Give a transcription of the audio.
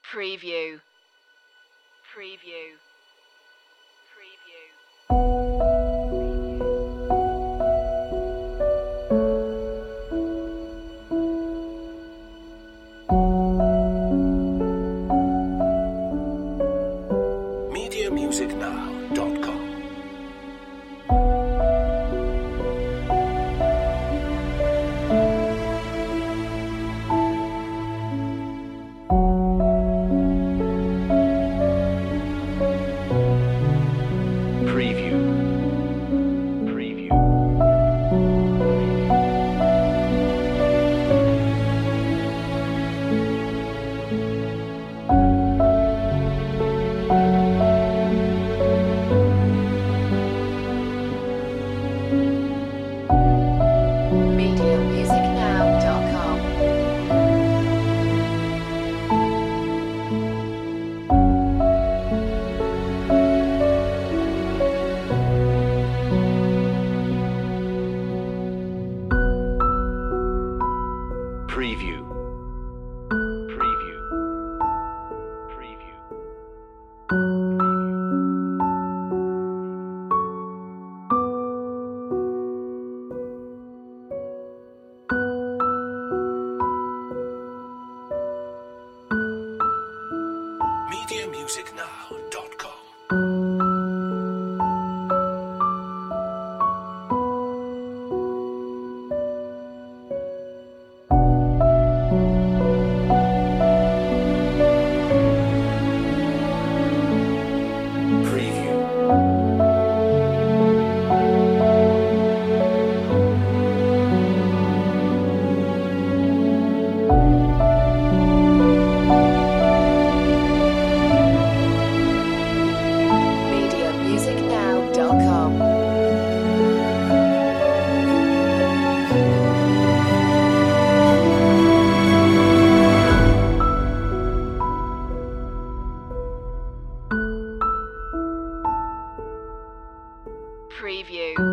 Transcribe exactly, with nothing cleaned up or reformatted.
Preview. Preview. Preview. media music now dot com. Preview. Preview. media music now dot com. Preview. Preview. Preview. media music now dot com. Preview. media music now dot com. Preview.